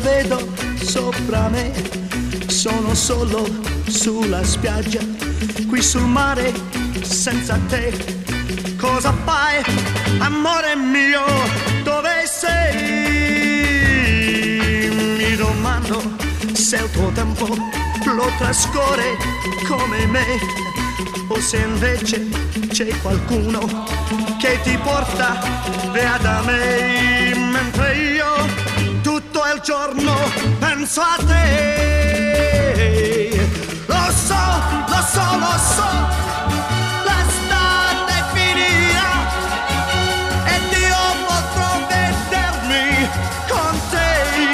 vedo sopra me, sono solo sulla spiaggia, qui sul mare senza te. Cosa fai, amore mio, dove sei? Mi domando se il tuo tempo lo trascorre come me, o se invece c'è qualcuno che ti porta via da me, mentre io tutto il giorno penso a te. Lo so, lo so, lo so, l'estate finirà ed io potrò vedermi con te,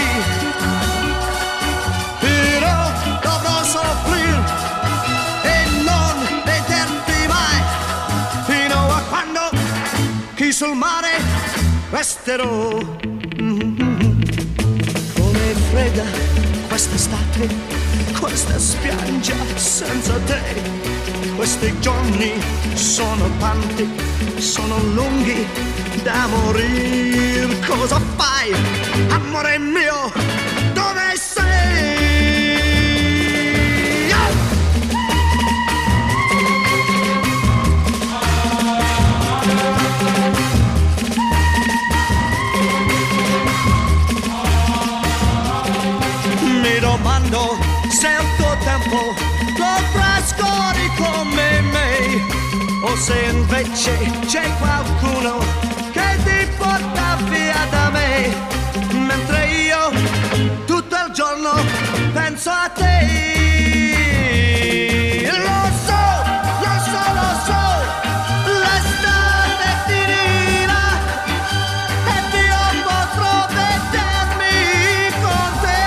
però dovrò soffrire e non vederti mai, fino a quando qui sul mare resterò. Come fredda quest'estate, questa spiaggia senza te, questi giorni sono tanti, sono lunghi da morire. Cosa fai, amore mio, dove sei? Mi domando se il tuo tempo lo trascorri come me, o se invece c'è qualcuno che ti porta via da me, mentre io tutto il giorno penso a te. Lo so, lo so, lo so, l'estate finirà ed io potrò vedermi con te,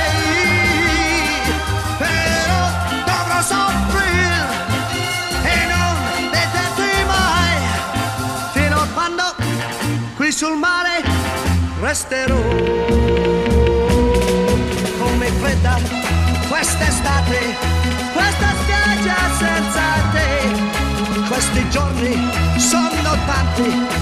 però dovrò soffrire e non vederti mai, fino a quando qui sul mare resterò. Come fredda quest'estate, questa spiaggia senza te, questi giorni sono tanti,